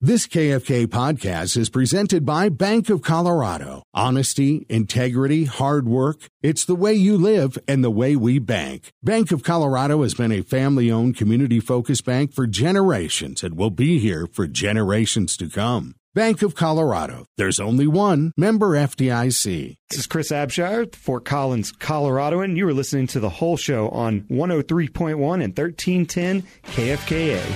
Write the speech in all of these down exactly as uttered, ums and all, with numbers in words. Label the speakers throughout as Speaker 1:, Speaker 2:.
Speaker 1: This K F K podcast is presented by Bank of Colorado. Honesty, integrity, hard work. It's the way you live and the way we bank. Bank of Colorado has been a family-owned, community-focused bank for generations and will be here for generations to come. Bank of Colorado. There's only one. Member F D I C.
Speaker 2: This is Chris Abshire, Fort Collins, Colorado, and you are listening to the whole show on one oh three point one and thirteen ten K F K A.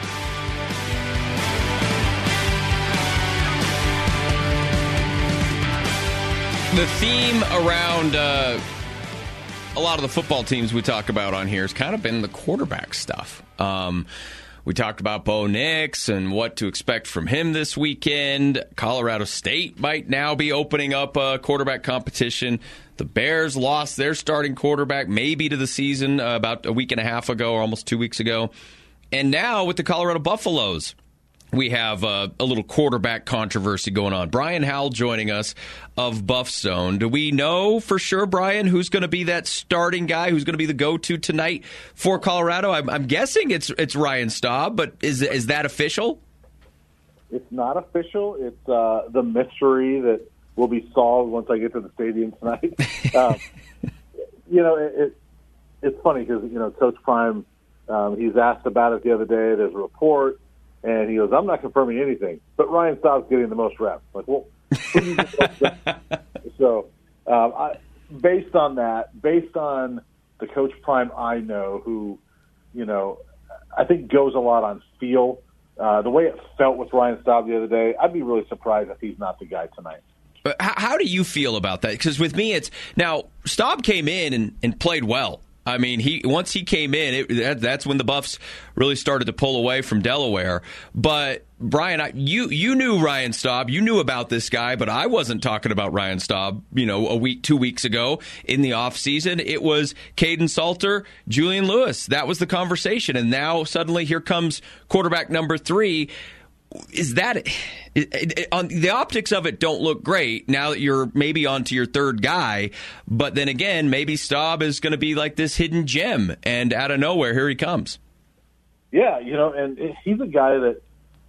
Speaker 3: The theme around uh, a lot of the football teams we talk about on here has kind of been the quarterback stuff. Um, we talked about Bo Nix and what to expect from him this weekend. Colorado State might now be opening up a quarterback competition. The Bears lost their starting quarterback maybe to the season uh, about a week and a half ago or almost two weeks ago. And now with the Colorado Buffaloes, we have uh, a little quarterback controversy going on. Brian Howell joining us of Buffstone. Do we know for sure, Brian, who's going to be that starting guy, who's going to be the go-to tonight for Colorado? I'm, I'm guessing it's it's Ryan Staub, but is is that official?
Speaker 4: It's not official. It's uh, the mystery that will be solved once I get to the stadium tonight. um, you know, it, it, it's funny because, you know, Coach Prime, um, he's asked about it the other day. There's a report. And he goes, I'm not confirming anything, but Ryan Staub's getting the most reps. Like, well, who do you think? So, um, I, based on that, based on the Coach Prime I know, who, you know, I think goes a lot on feel, uh, the way it felt with Ryan Staub the other day, I'd be really surprised if he's not the guy tonight.
Speaker 3: But how, how do you feel about that? Because with me, it's now Staub came in and, and played well. I mean, he once he came in, it, that, that's when the Buffs really started to pull away from Delaware. But, Brian, I, you you knew Ryan Staub. You knew about this guy, but I wasn't talking about Ryan Staub, you know, a week, two weeks ago in the offseason. It was Caden Salter, Julian Lewis. That was the conversation. And now suddenly here comes quarterback number three. Is that it, it, it, on the optics of it don't look great now that you're maybe onto your third guy, but then again, maybe Staub is going to be like this hidden gem, and out of nowhere, here he comes.
Speaker 4: Yeah, you know, and he's a guy that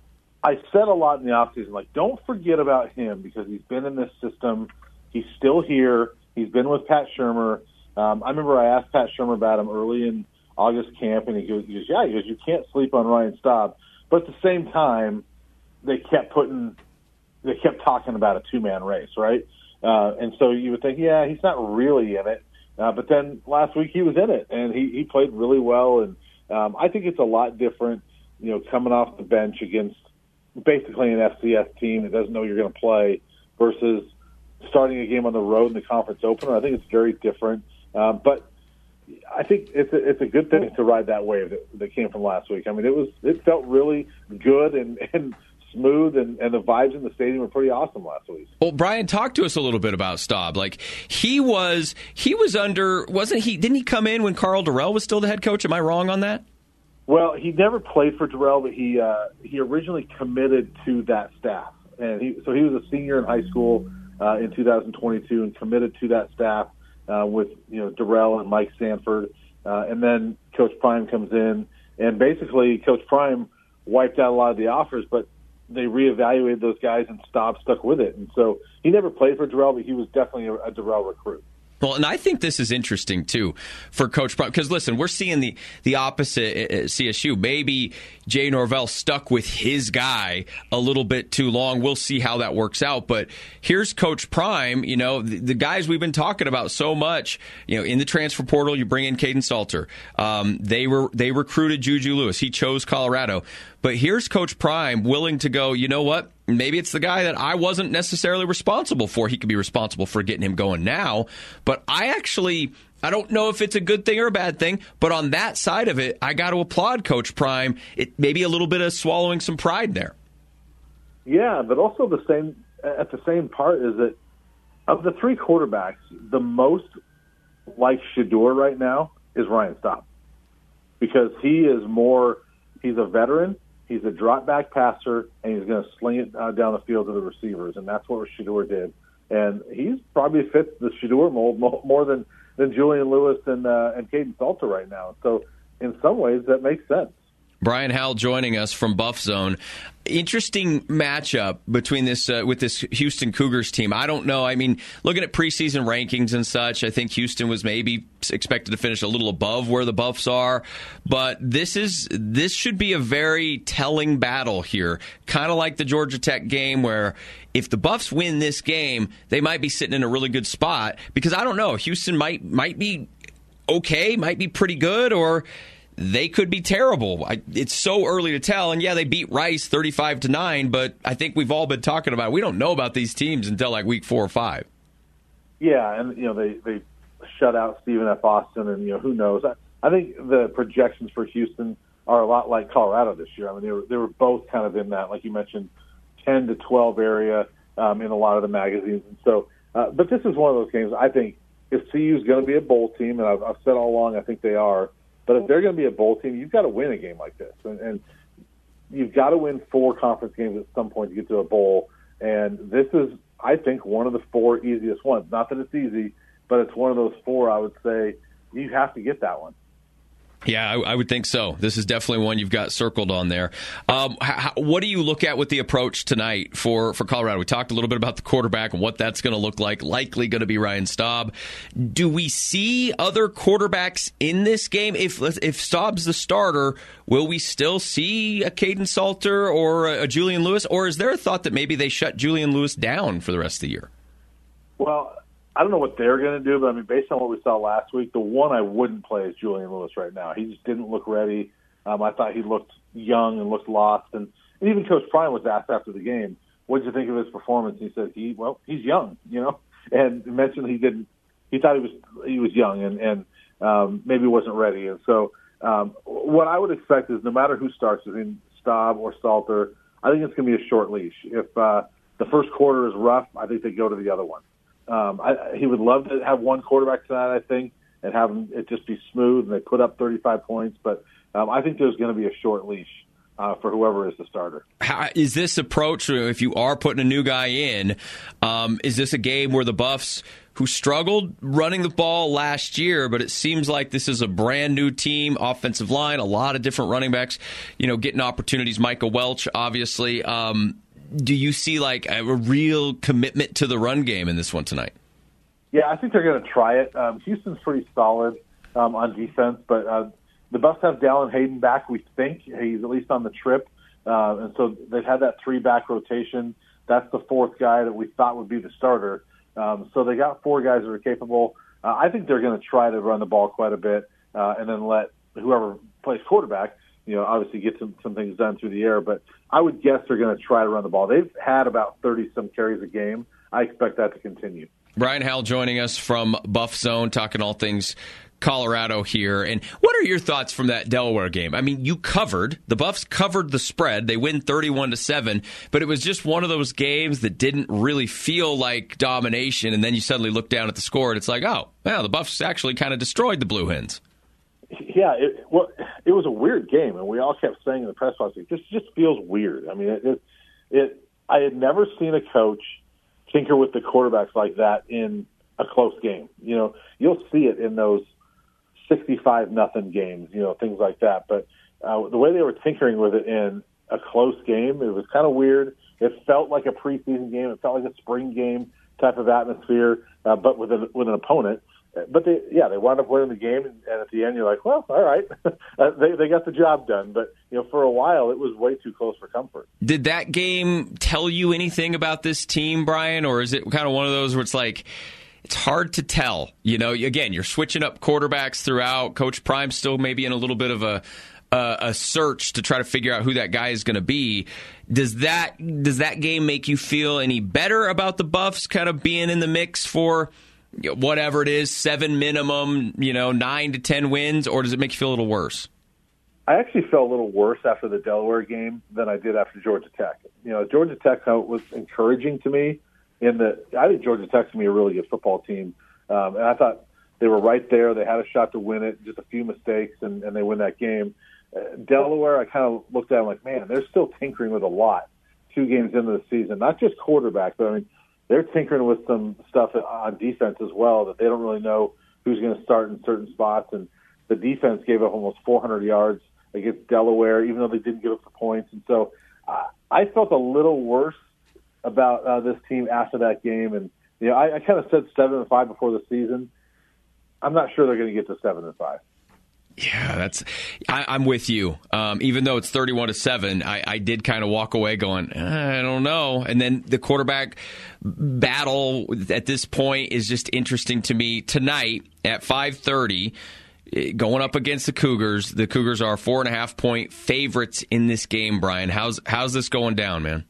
Speaker 4: I said a lot in the offseason, like, don't forget about him because he's been in this system. He's still here. He's been with Pat Shurmur. Um, I remember I asked Pat Shurmur about him early in August camp, and he goes, he goes, yeah, he goes, you can't sleep on Ryan Staub. But at the same time, they kept putting, they kept talking about a two-man race, right? Uh, and so you would think, yeah, he's not really in it. Uh, but then last week he was in it, and he, he played really well. And um, I think it's a lot different, you know, coming off the bench against basically an F C S team that doesn't know you're going to play versus starting a game on the road in the conference opener. I think it's very different. Um, but I think it's a, it's a good thing to ride that wave that, that came from last week. I mean, it was it felt really good and, and smooth, and, and the vibes in the stadium were pretty awesome last week.
Speaker 3: Well, Brian, talk to us a little bit about Staub. Like he was, he was under, wasn't he? Didn't he come in when Carl Durrell was still the head coach? Am I wrong on that?
Speaker 4: Well, he never played for Durrell, but he uh, he originally committed to that staff, and he so he was a senior in high school uh, in two thousand twenty-two and committed to that staff uh, with you know Durrell and Mike Sanford, uh, and then Coach Prime comes in, and basically Coach Prime wiped out a lot of the offers, but they reevaluated those guys, and Staub stuck with it. And so he never played for Durrell, but he was definitely a, a Durrell recruit.
Speaker 3: Well, and I think this is interesting, too, for Coach Prime. Because, listen, we're seeing the, the opposite at C S U. Maybe Jay Norvell stuck with his guy a little bit too long. We'll see how that works out. But here's Coach Prime, you know, the, the guys we've been talking about so much. You know, in the transfer portal, you bring in Caden Salter. Um, they were they recruited Juju Lewis. He chose Colorado. But here's Coach Prime willing to go, you know what? Maybe it's the guy that I wasn't necessarily responsible for. He could be responsible for getting him going now. But I actually, I don't know if it's a good thing or a bad thing, but on that side of it, I got to applaud Coach Prime. It maybe a little bit of swallowing some pride there.
Speaker 4: Yeah, but also the same at the same part is that of the three quarterbacks, the most like Shedeur right now is Ryan Staub because he is more, he's a veteran. He's a drop back passer, and he's going to sling it uh, down the field to the receivers, and that's what Shedeur did. And he's probably fits the Shedeur mold more than, than Julian Lewis and uh, and Caden Salter right now. So in some ways, that makes sense.
Speaker 3: Brian Howell joining us from Buff Zone. Interesting matchup between this uh, with this Houston Cougars team. I don't know. I mean, looking at preseason rankings and such, I think Houston was maybe expected to finish a little above where the Buffs are. But this is this should be a very telling battle here, kind of like the Georgia Tech game, where if the Buffs win this game, they might be sitting in a really good spot. Because I don't know, Houston might might be okay, might be pretty good, or they could be terrible. I, it's so early to tell. And yeah, they beat Rice thirty-five to nine, but I think we've all been talking about it. We don't know about these teams until like week four or five.
Speaker 4: Yeah, and you know they they shut out Stephen F. Austin, and you know who knows. I, I think the projections for Houston are a lot like Colorado this year. I mean, they were they were both kind of in that, like you mentioned, ten to twelve area um, in a lot of the magazines. And so, uh, but this is one of those games. I think if C U is going to be a bowl team, and I've, I've said all along, I think they are. But if they're going to be a bowl team, you've got to win a game like this. And, and you've got to win four conference games at some point to get to a bowl. And this is, I think, one of the four easiest ones. Not that it's easy, but it's one of those four I would say you have to get that one.
Speaker 3: Yeah, I, I would think so. This is definitely one you've got circled on there. Um, how, what do you look at with the approach tonight for, for Colorado? We talked a little bit about the quarterback and what that's going to look like. Likely going to be Ryan Staub. Do we see other quarterbacks in this game? If if Staub's the starter, will we still see a Caden Salter or a, a Julian Lewis? Or is there a thought that maybe they shut Julian Lewis down for the rest of the year?
Speaker 4: Well, I don't know what they're going to do, but I mean, based on what we saw last week, the one I wouldn't play is Julian Lewis right now. He just didn't look ready. Um, I thought he looked young and looked lost. And, and even Coach Prime was asked after the game, what did you think of his performance? He said, he well, he's young, you know, and mentioned he didn't. He thought he was he was young and and um, maybe wasn't ready. And so, um, what I would expect is no matter who starts, between Staub or Salter, I think it's going to be a short leash. If uh, the first quarter is rough, I think they go to the other one. Um, I, he would love to have one quarterback tonight, I think, and have him, it just be smooth and they put up thirty-five points. But um, I think there's going to be a short leash uh, for whoever is the starter.
Speaker 3: How, is this approach, if you are putting a new guy in, um, is this a game where the Buffs, who struggled running the ball last year, but it seems like this is a brand new team, offensive line, a lot of different running backs, you know, getting opportunities, Micah Welch, obviously. Um, Do you see like a real commitment to the run game in this one tonight?
Speaker 4: Yeah, I think they're going to try it. Um, Houston's pretty solid um, on defense, but uh, the Buffs have Dallin Hayden back, we think. He's at least on the trip. Uh, and so they've had that three-back rotation. That's the fourth guy that we thought would be the starter. Um, so they got four guys that are capable. Uh, I think they're going to try to run the ball quite a bit uh, and then let whoever plays quarterback, you know, obviously get some, some things done through the air. But I would guess they're going to try to run the ball. They've had about thirty-some carries a game. I expect that to continue.
Speaker 3: Brian Howell joining us from Buff Zone, talking all things Colorado here. And what are your thoughts from that Delaware game? I mean, you covered, the Buffs covered the spread. They win thirty-one to seven, but it was just one of those games that didn't really feel like domination. And then you suddenly look down at the score and it's like, oh, well, the Buffs actually kind of destroyed the Blue Hens.
Speaker 4: Yeah, it, well, it was a weird game, and we all kept saying in the press box, this just feels weird. I mean, it, it, it. I had never seen a coach tinker with the quarterbacks like that in a close game. You know, you'll see it in those sixty-five nothing games, you know, things like that. But uh, the way they were tinkering with it in a close game, it was kind of weird. It felt like a preseason game. It felt like a spring game type of atmosphere, uh, but with a, with an opponent. But they, yeah, they wound up winning the game, and, and at the end, you're like, well, all right, uh, they they got the job done. But you know, for a while, it was way too close for comfort.
Speaker 3: Did that game tell you anything about this team, Brian, or is it kind of one of those where it's like it's hard to tell? You know, again, you're switching up quarterbacks throughout. Coach Prime still maybe in a little bit of a uh, a search to try to figure out who that guy is going to be. Does that does that game make you feel any better about the Buffs kind of being in the mix for whatever it is, seven minimum, you know, nine to ten wins, or does it make you feel a little worse?
Speaker 4: I actually felt a little worse after the Delaware game than I did after Georgia Tech. You know, Georgia Tech was encouraging to me in that I think Georgia Tech's going to be a really good football team. Um, and I thought they were right there. They had a shot to win it, just a few mistakes, and, and they win that game. Uh, Delaware, I kind of looked at them like, man, they're still tinkering with a lot two games into the season. Not just quarterback, but I mean, they're tinkering with some stuff on defense as well that they don't really know who's going to start in certain spots. And the defense gave up almost four hundred yards against Delaware, even though they didn't give up the points. And so uh, I felt a little worse about uh, this team after that game. And you know, I, I kind of said seven and five before the season. I'm not sure they're going to get to seven and five.
Speaker 3: Yeah, that's. I, I'm with you. Um, even though it's thirty-one to seven, I, I did kind of walk away going, I don't know. And then the quarterback battle at this point is just interesting to me. Tonight at five thirty, going up against the Cougars. The Cougars are four and a half point favorites in this game. Brian, how's how's this going down, man?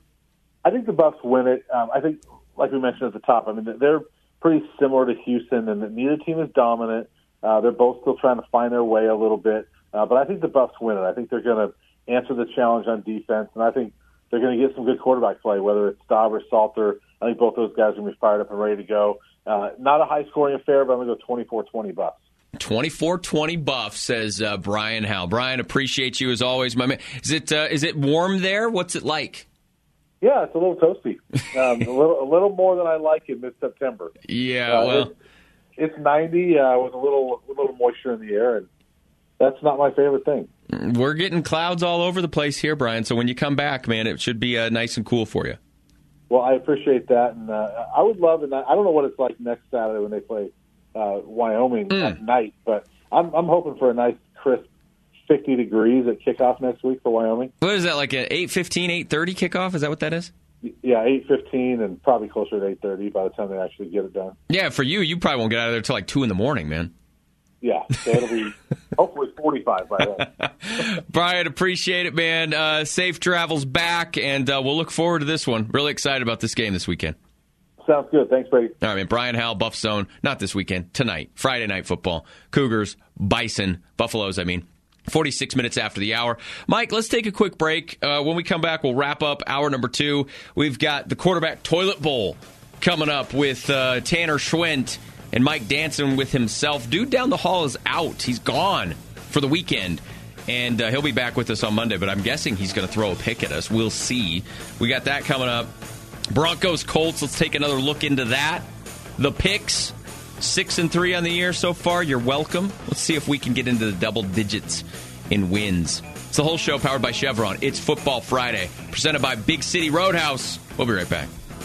Speaker 4: I think the Buffs win it. Um, I think, like we mentioned at the top, I mean they're pretty similar to Houston, and neither team is dominant. Uh, they're both still trying to find their way a little bit. Uh, but I think the Buffs win it. I think they're going to answer the challenge on defense, and I think they're going to get some good quarterback play, whether it's Staub or Salter. I think both those guys are going to be fired up and ready to go. Uh, not a high-scoring affair, but I'm going to go twenty-four twenty Buffs.
Speaker 3: twenty-four twenty Buffs, says uh, Brian Howell. Brian, appreciate you as always, my man. Is it uh, is it warm there? What's it like?
Speaker 4: Yeah, it's a little toasty. Um, a little a little more than I like in mid-September.
Speaker 3: Yeah,
Speaker 4: uh,
Speaker 3: well...
Speaker 4: It's, It's ninety uh, with a little a little moisture in the air, and that's not my favorite thing.
Speaker 3: We're getting clouds all over the place here, Brian, so when you come back, man, it should be uh, nice and cool for you.
Speaker 4: Well, I appreciate that, and uh, I would love, and I don't know what it's like next Saturday when they play uh, Wyoming mm. at night, but I'm, I'm hoping for a nice, crisp fifty degrees at kickoff next week for Wyoming.
Speaker 3: What is that, like an eight fifteen, eight thirty kickoff? Is that what that is?
Speaker 4: Yeah, eight fifteen and probably closer to eight thirty by the time they actually get it done.
Speaker 3: Yeah, for you, you probably won't get out of there until like two in the morning, man.
Speaker 4: Yeah, so it'll be hopefully forty-five by then.
Speaker 3: Brian, appreciate it, man. Uh, safe travels back, and uh, we'll look forward to this one. Really excited about this game this weekend.
Speaker 4: Sounds good. Thanks, Brady.
Speaker 3: All right, man. Brian Howell, Buff Zone. Not this weekend, tonight. Friday Night Football. Cougars, Bison, Buffaloes, I mean. forty-six minutes after the hour. Mike, let's take a quick break. Uh, when we come back, we'll wrap up hour number two. We've got the Quarterback Toilet Bowl coming up with uh, Tanner Schwent and Mike Danson with himself. Dude down the hall is out. He's gone for the weekend. And uh, he'll be back with us on Monday, but I'm guessing he's going to throw a pick at us. We'll see. We got that coming up. Broncos, Colts, let's take another look into that. The picks. Six and three on the year so far. You're welcome. Let's see if we can get into the double digits in wins. It's the whole show powered by Chevron. It's Football Friday, presented by Big City Roadhouse. We'll be right back.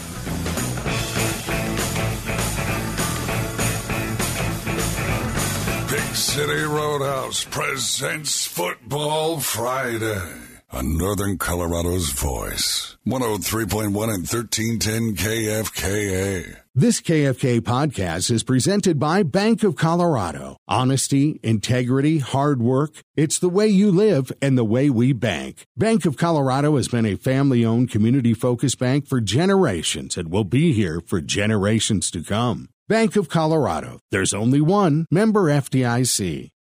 Speaker 5: Big City Roadhouse presents Football Friday on Northern Colorado's voice. one oh three point one and thirteen ten K F K A.
Speaker 1: This K F K podcast is presented by Bank of Colorado. Honesty, integrity, hard work. It's the way you live and the way we bank. Bank of Colorado has been a family-owned, community-focused bank for generations and will be here for generations to come. Bank of Colorado. There's only one. Member F D I C.